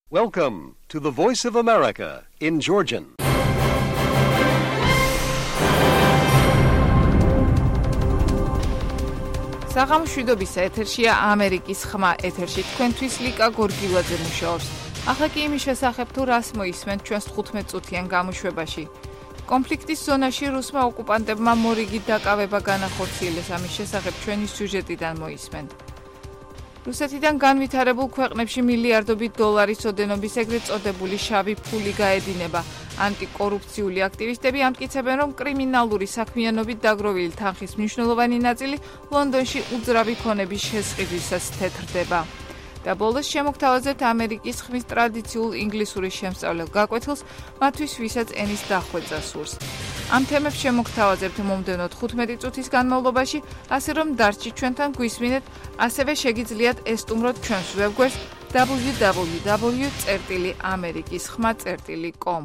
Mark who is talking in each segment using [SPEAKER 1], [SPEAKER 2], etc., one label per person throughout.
[SPEAKER 1] Welcome to the Voice of America in Georgian.
[SPEAKER 2] საღამოშვიდობის ეთერშია ამერიკის ხმა. ეთერში თქვენთვის ლიკა გორგილაძე მუშაობს. ახლა კი იმის შესახებ თუ რას მოისმენთ ჩვენს 15 წუთიან გამოშვებაში. კონფლიქტის ზონაში რუსმა ოკუპანტებმა მორიგი დაკავება განახორციელეს. ამის შესახებ ჩვენი სიუჟეტიდან მოისმენთ. რუსეთიდან განვითარებულ ქვეყნებში მილიარდობით დოლარის ოდენობის ეგრეთ წოდებული შავი ფული გაედინება. ანტიკორუფციული აქტივისტები ამტკიცებენ, რომ კრიმინალური საქმიანობით დაგროვილი თანხის მნიშვნელოვანი ნაწილი ლონდონში უძრავი ქონების შესყიდვისას თეთრდება. და ბოლოს შემოგთავაზებთ ამერიკის ხმის ტრადიციულ ინგლისურის შემსწავლელ გაკვეთილს, მათთვის ვისაც ენის დახვეწა სურს. ამ თემებს შემოგთავაზებთ მომდევნო 15 წუთის განმავლობაში, ასე რომ დარჩით ჩვენთან გვისმინეთ, ასევე შეგიძლიათ ესტუმროთ ჩვენს ვებგვერდს www.amerikisxma.com.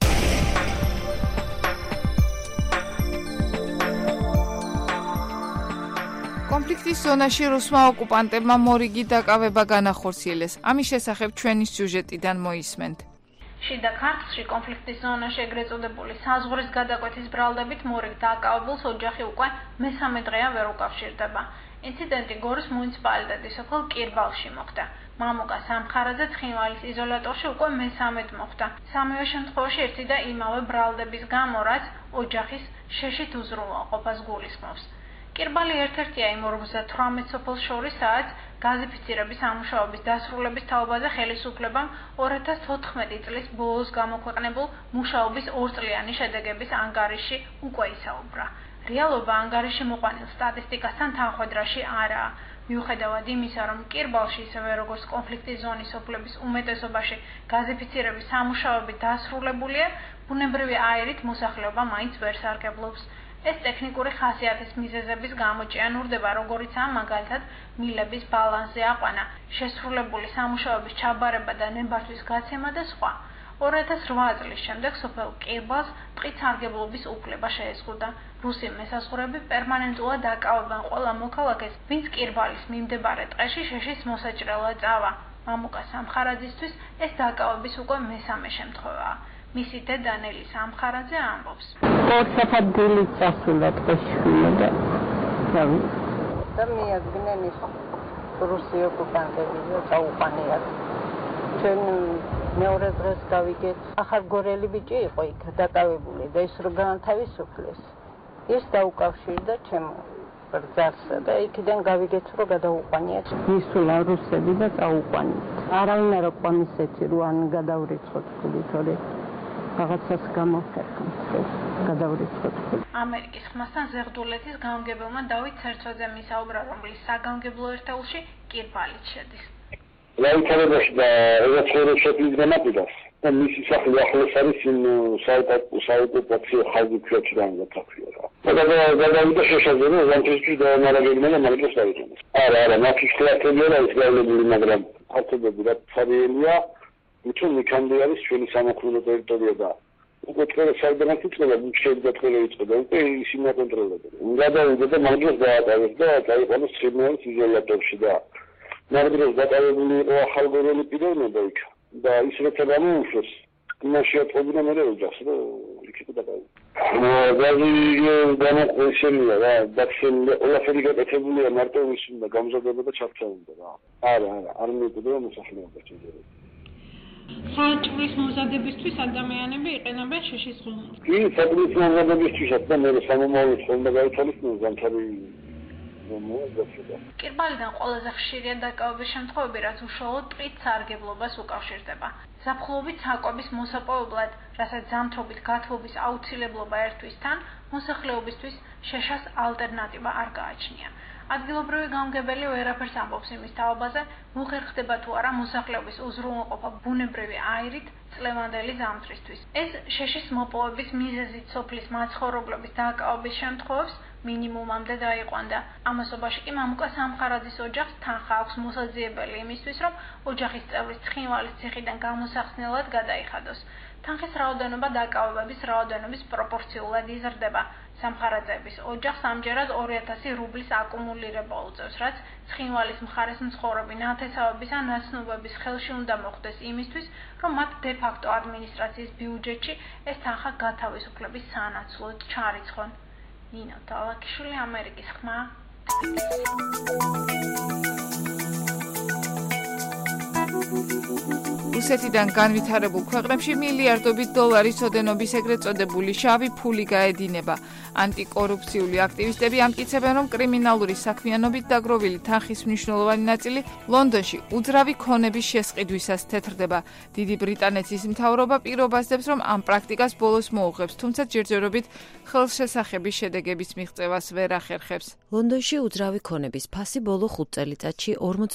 [SPEAKER 2] კონფლიქტის ზონაში რუსმა ოკუპანტებმა მორიგი დაკავება განახორციელეს. ამის შესახებ ჩვენი სიუჟეტიდან მოისმენთ.
[SPEAKER 3] შიდა ქართლში კონფლიქტის ზონაში ეგრეთ წოდებული საზღვრის გადაკვეთის ბრალდებით მორიგ დაკავებულს ოჯახი უკვე მესამე დღეა ვერ უკავშირდება. ინციდენტი გორის მუნიციპალიტეტის სოფელ კირბალში მოხდა. მამუკა სამხარაძე ცხინვალის იზოლატორში უკვე მესამედ მოხდა. სამივე შემთხვევაში ერთი და იმავე ბრალდების გამო, რაც ოჯახის შეშით უზრუნველყოფას გულისხმობს. კირბალი ერთ-ერთია იმ 58 სოფელს შორის, სადაც გაზიფიცირების სამუშაოების დასრულების თაობაზე ხელისუფლებამ 2014 წლის ბოლოს გამოქვეყნებულ მუშაობის 2-წლიანი შედეგების ანგარიში უკვე ისაუბრა. რეალობა ანგარიში მოყვანილ სტატისტიკასთან თანხვედრაში არაა. მიუხედავად იმისა, რომ კირბალში ისევე როგორც კონფლიქტის ზონის სოფლების უმეტესობაში გაზიფიცირების სამუშაოები დასრულებულია, ბუნებრივი აირით მოსახლეობა მაინც ვერ სარგებლობს. ეს ტექნიკური ხასიათის მიზეზების გამო ჭიანურდება, როგორიცაა მაგალითად მილების ბალანსზე აყვანა, შესრულებული სამუშაოების ჩაბარება და ნებართვის გაცემა და სხვა. 2008 წლის შემდეგ სოფელ კირბალს ტყით სარგებლობის უფლება შეეზღუდა. რუსი მესაზღვრეები პერმანენტულად დაკავებენ ყველა მოქალაქეს, ვინც კირბალის მიმდებარე ტყეში შეშის მოსაჭრელად წავა. მამუკა სამხარაძისთვის ეს დაკავების უკვე მესამე შემთხვევაა. მისი დედა ნელი სამხარაძე ამბობს.
[SPEAKER 4] ორსაფრთხილი წასულა ტყეში და მიადგნენ ის რუსი ოკუპანტები და წაუყანიათ. ჩვენ მეორე დღეს გავიგეთ, ახალ გორელი ბიჭი იყო იქ დაკავებული და ის რო განთავისუფლეს. ის დაუკავშირდა ჩემო ბრძარსა და იქიდან გავიგეთ, რომ გადაუყვანიათ. ისულა რუსები და წაუყვანიათ. არავინ არ ყვამის ისეთი, რომ ან გადავრიცხოთ ფული, თორე რაღაცას გამოხერხებთ, გადავრიცხოთ.
[SPEAKER 3] ამერიკის ხმასთან ზეღდულეთის გამგებელმა დავით ცერცოძე მისაუბრა, რომლის საგამგებლო ერთეულში კირბალიც შედის.
[SPEAKER 5] ლაიქარებაში და ევროპის განაპირას და მისი სახლი ახლოს არის იმ საოკუპაციო ხაზი ქუჩიდან გაქცია. გადავიდა შეშაძლო ლანჩესტრის დაანალოგებმა და მარკეს დაიწყეს. არა, მათი ხლათები არა ის გავლებული, მაგრამ ფაქტობრივად რა ფარიელია, უცნობი იქამდე არის ჩვენი სამოქალაქო ტერიტორია და უკვე ყველა საერთოდ იწყება, შეიძლება ყველა იწყება, უკვე ისინი აკონტროლებენ. გადავიდა და მარკეს დაატოვეს და დაიყვანეს ცხინვალის იზოლატორში და ნამდვილად დაკავებული იყო ახალგორელი პიროვნება იქ და ის როცა გამოუშვეს, იმაში ატყობინა მე ოჯახს, რომ იქ იყო დაკავებული. გამოყვესილია რა, დაქცეულია, ყველაფერი გაკეთებულია, მარტო ის უნდა გამზადება და ჩართულობა რა. არა, არ მიუწვდება მოსახლეობა შეიძლება.
[SPEAKER 3] საჭმლის მომზადებისთვის ადამიანები იყენებენ შეშის ღუმელს.
[SPEAKER 5] კი, საჭმლის მომზადებისთვისაც და მე სამომავლოდ ხომ და გაითვალისწინო ზამთარი
[SPEAKER 3] კირბალიდან ყველაზე ხშირია დაკავების შემთხვევები, რაც უშუალოდ ტყით სარგებლობას უკავშირდება. ზაფხულობით საკვების მოსაპოვებლად, რასაც ზამთრობით გათბობის აუცილებლობა ერთვის თან, მოსახლეობისთვის შეშას ალტერნატივა არ გააჩნია. ადგილობრივი გამგებელი ვერაფერს ამბობს იმის თაობაზე, მოხერხდება თუ არა მოსახლეობის უზრუნველყოფა ბუნებრივი აირით წლევანდელი ზამთრისთვის. ეს შეშის მოპოვების მიზეზით სოფლის მაცხოვრებლების დაკავების შემთხვევებს მინიმუმამდე დაიყვანდა. ამასობაში კი მამუკა სამხარაძის ოჯახს თანხა აქვს მოსაძიებელი იმისთვის, რომ ოჯახის წევრის ცხინვალის ციხიდან გამოსახსნელად გადაიხადოს. თანხის რაოდენობა დაკავებების რაოდენობის პროპორციულად იზრდება. სამხარაძეების ოჯახს ამჯერად 2000 რუბლის აკუმულირება უწევს, რაც ცხინვალის მხარეს მცხოვრები ნათესავების ან ნაცნობების ხელში უნდა მოხდეს იმისთვის, რომ მათ დე-ფაქტო ადმინისტრაციის ბიუჯეტში ეს თანხა გათავისუფლების სანაცვლოდ ჩარიცხონ. ნინო დალაკიშვილი, ამერიკის ხმა.
[SPEAKER 2] რუსეთიდან განვითარებულ ქვეყნებში მილიარდობით დოლარის ოდენობის ეგრეთ წოდებული შავი ფული გაედინება. ანტიკორუფციული აქტივისტები ამტკიცებენ, რომ კრიმინალური საქმიანობით დაგროვილი თანხის მნიშვნელოვანი ნაწილი ლონდონში უძრავი ქონების შესყიდვისას თეთრდება. დიდი ბრიტანეთის მთავრობა პირობას დებს, რომ ამ პრაქტიკას ბოლოს მოუღებს, თუმცა ჯერჯერობით ხელშესახების შედეგების მიღწევას ვერ ახერხებს.
[SPEAKER 6] ლონდონში უძრავი ქონების ფასი ბოლო 5 წელიწადში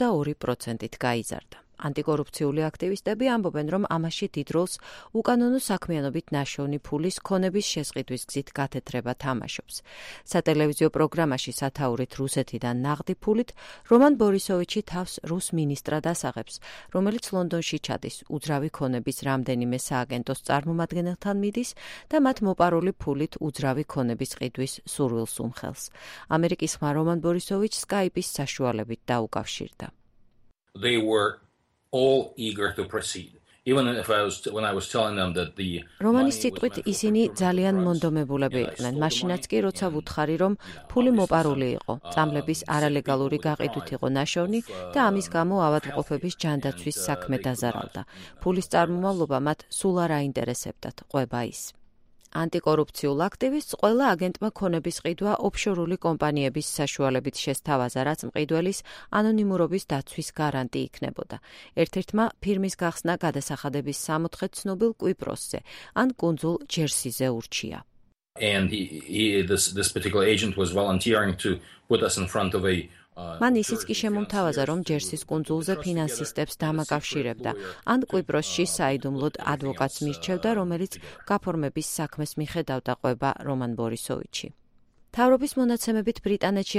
[SPEAKER 6] 42%-ით გაიზარდა. ანტიკორუფციული აქტივისტები ამბობენ, რომ ამაში დიდ როლს უკანონო საქმიანობით ნაშოვნი ფულის ქონების შესყიდვის გზით გათეთრება თამაშობს. სატელევიზიო პროგრამაში სათაურით რუსეთიდან ნაღდი ფულით რომან ბორისოვიჩი თავს რუს მინისტრად ასაღებს, რომელიც ლონდონში ჩადის უძრავი ქონების რამდენიმე სააგენტოს წარმომადგენელთან მიდის და მათ მოპარული ფულით უძრავი ქონების ყიდვის სურვილს უმხელს. ამერიკის ხმა რომან ბორისოვიჩს Skype-ის საშუალებით დაუკავშირდა.
[SPEAKER 7] They were all eager to proceed. Even if when I was telling them that the
[SPEAKER 6] რომანის სიტყვით ისინი ძალიან მონდომებულები იყვნენ. მაშინაც კი როცა ვუთხარი, რომ ფული მოპარული იყო, წამლების არალეგალური გაყიდვით იყო ნაშოვნი და ამის გამო ავადმყოფების ჯანდაცვის საქმე დაზარალდა. ფულის წარმომავლობა მათ სულ არ აინტერესებდათ, ყვება ის. ანტიკორუფციულ აქტივისტს ყველა აგენტმა ქონების ყიდვა ოფშორული კომპანიების საშუალებით შესთავაზა, რაც მყიდველის ანონიმურობის დაცვის გარანტი იქნებოდა. ერთ-ერთმა ფირმის გახსნა გადასახადების 64 ცნობილ კვიპროსზე ან კუნძულ ჯერსიზე ურჩია.
[SPEAKER 7] And this particular agent was volunteering to put us in front of a
[SPEAKER 6] მან ისიც კი შემომთავაზა, რომ ჯერსის კუნძულზე ფინანსისტებს დამაკავშირებდა, ან კვიპროსში საიდუმლოდ ადვოკატს მირჩევდა, რომელიც გაფორმების საქმეს მიხედავდა, ყვება რომან ბორისოვიჩი. მთავრობის მონაცემებით ბრიტანეთში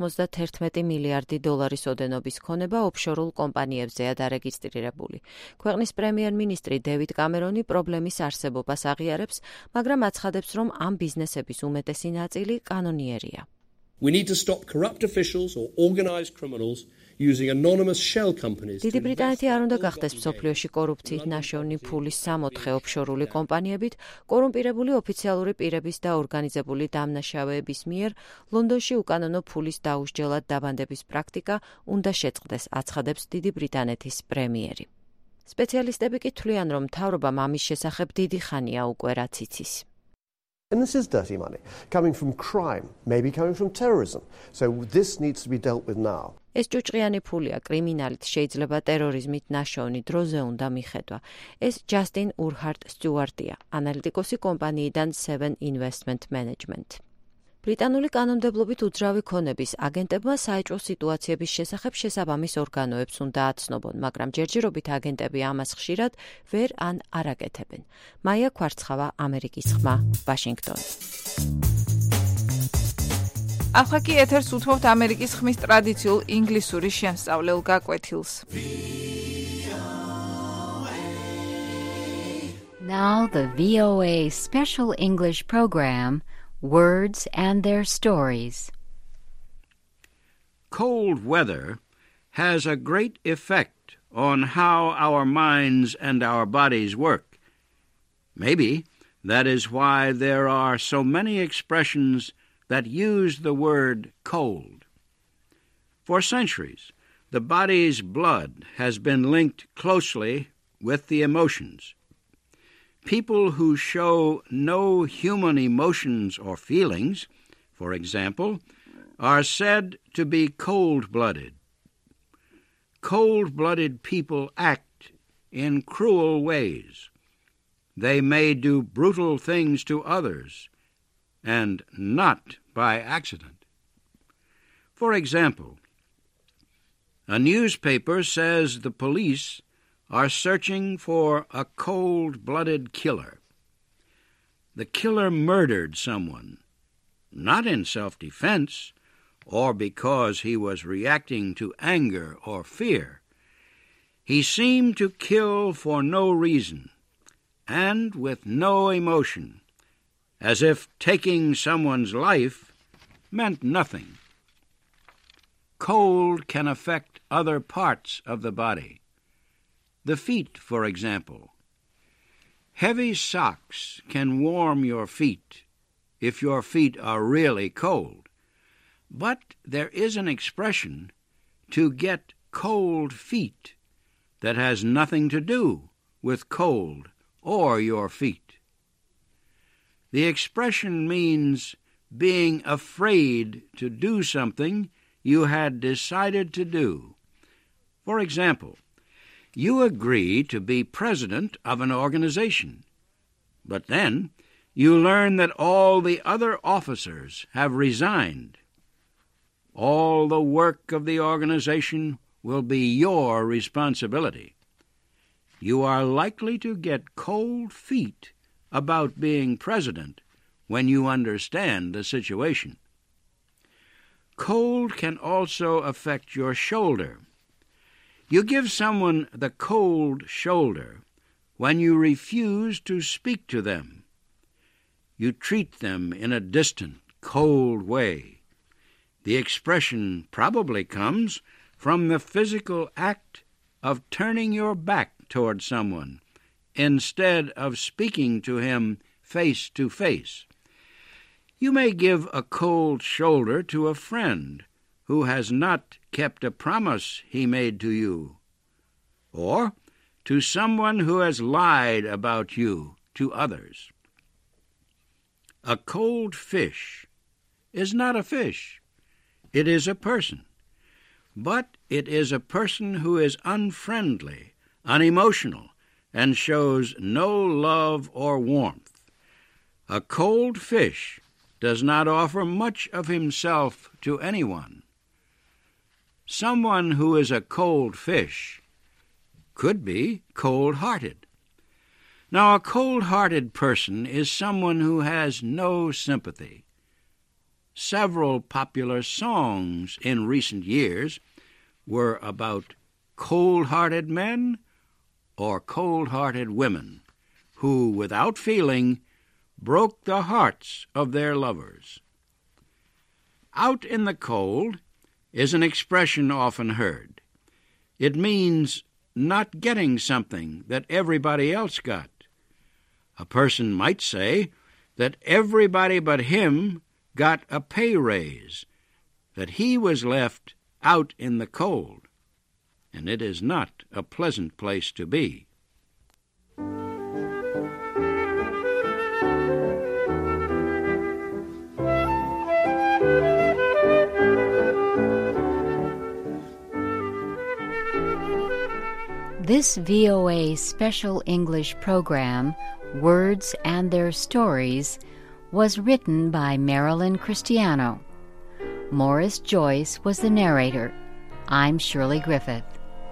[SPEAKER 6] 191 მილიარდი დოლარის ოდენობის ქონება ოფშორულ კომპანიებზეა დარეგისტრირებული. ქვეყნის პრემიერ-მინისტრი დევიდ კამერონი პრობლემის არსებობას აღიარებს, მაგრამ აცხადებს, რომ ამ ბიზნესების უმეტესი ნაწილი კანონიერია.
[SPEAKER 8] We need to stop corrupt officials or organized criminals using anonymous shell companies.
[SPEAKER 6] დიდი ბრიტანეთი არ უნდა გახდეს მსოფლიოში კორუფციით ნაშოვნი ფულის 64 ოფშორული კომპანიებით, კორუმპირებული ოფიციალური პირების და ორგანიზებული დამნაშავეების მიერ ლონდონში უკანონო ფულის დაუსჯელად დაბანდების პრაქტიკა უნდა შეწყდეს, აცხადებს დიდი ბრიტანეთის პრემიერი. სპეციალისტები კი თვლიან, რომ მთავრობამ ამის შესახებ დიდი ხანია უკვე რაც იცის.
[SPEAKER 9] And this is dirty money, coming from crime, maybe coming from terrorism. So this needs to be dealt with now.
[SPEAKER 6] ეს ჭუჭყიანი ფულია კრიმინალით შეიძლება ტერორიზმით ნაშოვნი დროზე უნდა მიხედვა. ეს ჯასტინ ურჰარტ სტიუარტია, ანალიტიკოსი კომპანიიდან 7 Investment Management. ბრიტანული კანონმდებლობით უძრავი ქონების აგენტებმა საეჭვო სიტუაციების შესახებ შესაბამის ორგანოებს უნდა აცნობონ, მაგრამ ჯერჯერობით აგენტები ამას ხშირად ვერ ან არ აკეთებენ. მაია ქვარცხავა, ამერიკის ხმა, ვაშინგტონი.
[SPEAKER 2] ახლა კი ეთერს უთმობთ ამერიკის ხმის ტრადიციულ ინგლისური შემსწავლელ გაკვეთილს.
[SPEAKER 10] Now the VOA special English program, Words and Their Stories.
[SPEAKER 11] Cold weather has a great effect on how our minds and our bodies work. Maybe that is why there are so many expressions that use the word cold. For centuries, the body's blood has been linked closely with the emotions. People who show no human emotions or feelings, for example, are said to be cold-blooded. Cold-blooded people act in cruel ways. They may do brutal things to others, and not by accident. For example, a newspaper says the police are searching for a cold-blooded killer. The killer murdered someone, not in self-defense or because he was reacting to anger or fear. He seemed to kill for no reason and with no emotion, as if taking someone's life meant nothing. Cold can affect other parts of the body. The feet, for example. Heavy socks can warm your feet if your feet are really cold. But there is an expression, to get cold feet, that has nothing to do with cold or your feet. The expression means being afraid to do something you had decided to do. For example, you agree to be president of an organization, but then you learn that all the other officers have resigned. All the work of the organization will be your responsibility. You are likely to get cold feet about being president when you understand the situation. Cold can also affect your shoulder. You give someone the cold shoulder when you refuse to speak to them. You treat them in a distant, cold way. The expression probably comes from the physical act of turning your back toward someone instead of speaking to him face to face. You may give a cold shoulder to a friend who has not kept a promise he made to you, or to someone who has lied about you to others. A cold fish is not a fish. It is a person. But it is a person who is unfriendly, unemotional, and shows no love or warmth. A cold fish does not offer much of himself to anyone. Someone who is a cold fish could be cold-hearted. Now, a cold-hearted person is someone who has no sympathy. Several popular songs in recent years were about cold-hearted men or cold-hearted women who, without feeling, broke the hearts of their lovers. Out in the cold is an expression often heard. It means not getting something that everybody else got. A person might say that everybody but him got a pay raise, that he was left out in the cold, and it is not a pleasant place to be.
[SPEAKER 10] This VOA Special English program, Words and Their Stories, was written by Marilyn Cristiano. Morris Joyce was the narrator. I'm Shirley Griffith.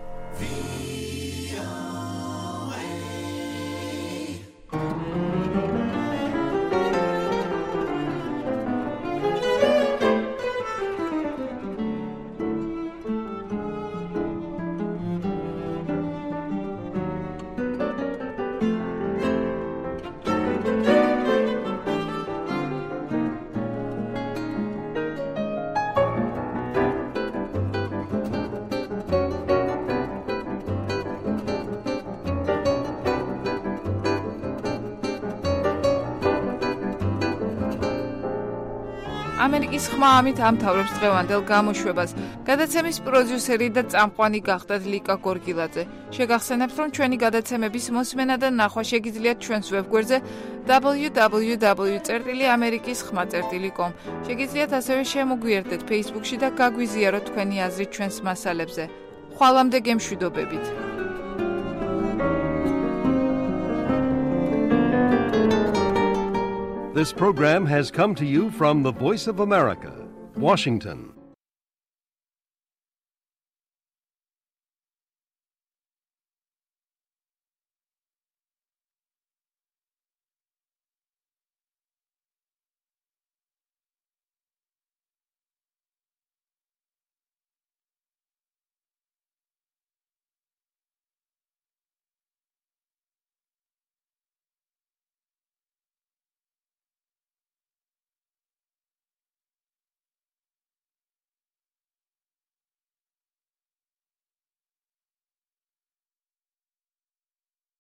[SPEAKER 2] ამერიკის ხმა ამით ამთავრებს დღევანდელ გამოშვებას. გადაცემის პროდიუსერი და წამყვანი გახდათ ლიკა გორგილაძე. შეგახსენებთ, რომ ჩვენი გადაცემების მოსმენა და ნახვა შეგიძლიათ ჩვენს ვებგვერდზე www.amerikiskhma.com. შეგიძლიათ ასევე შემოგვიერთდეთ Facebook-ში და გაგვიზიაროთ თქვენი აზრი ჩვენს მასალებზე. ხვალამდე გემშვიდობებით.
[SPEAKER 1] This program has come to you from the Voice of America, Washington.